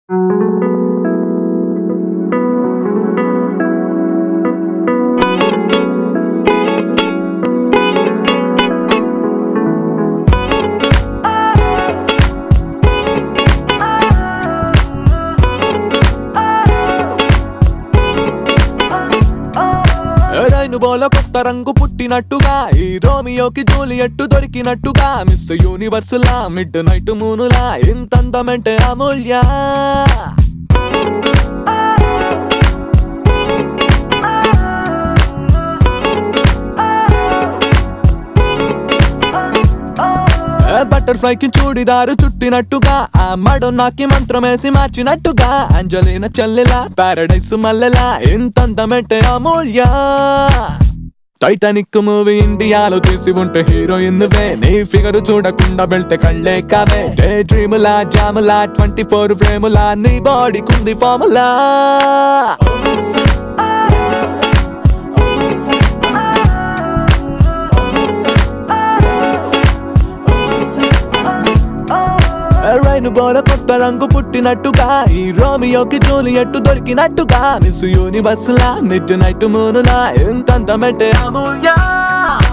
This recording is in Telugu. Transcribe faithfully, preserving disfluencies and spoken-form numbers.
బోల కొత్త రంగు పుట్టినట్టుగా ఈ రోమియోకి జూలియట్ దొరికినట్టుగా మిస్ యూనివర్స్ లా మిడ్ నైట్ మూనులా ఇంత అందమంటే అమూల్య బటర్ఫ్లైకి చూడిదారు చుట్టినట్టుగా ఆ మడోనాకి మంత్రమేసి మార్చినట్టుగా అంజలిన చెల్లెలా పారడైస్ మల్లెలా ఇంత అందమంటే అమూల్య టైటానిక్ మూవీ ఇండియాలో తీసి ఉంటే హీరోయిన్ నువ్వే నీ ఫిగర్ చూడకుండా వెళ్తే కళ్ళే కావే డే డ్రీములా జాములా ట్వంటీ ఫోర్ ఫ్రేములా నీ బాడీ కుంది ఫార్ములా రైను బోల కొత్త రంగు పుట్టినట్టుగా ఈ రోమియోకి జూలియట్ దొరికినట్టుగా మిస్ యూనివర్స్ లా మిడ్ నైట్ మూనులా ఎంత అందమంటే అమూల్య